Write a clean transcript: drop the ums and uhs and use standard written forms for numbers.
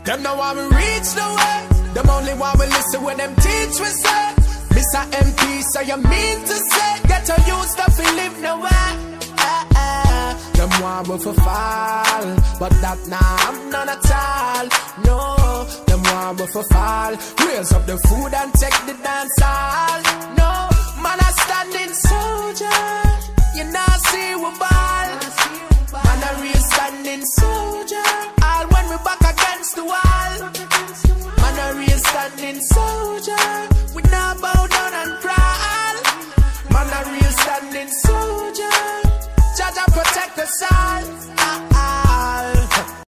Them know how we reach the way. Them only want we listen when them teach we say. Mr. MP, so you mean to say, get your youth stuff and live nowhere. Them want we for fall, but that nah, I'm none at all. No, them want we for fall. Raise up the food and take the dance hall. No, man a standing soldier. You not see we ball. Man a real standing soldier. All when we back against the wall. Man a real standing soldier. We not bow down and crawl. Man a real standing soldier. Judge and protect us all.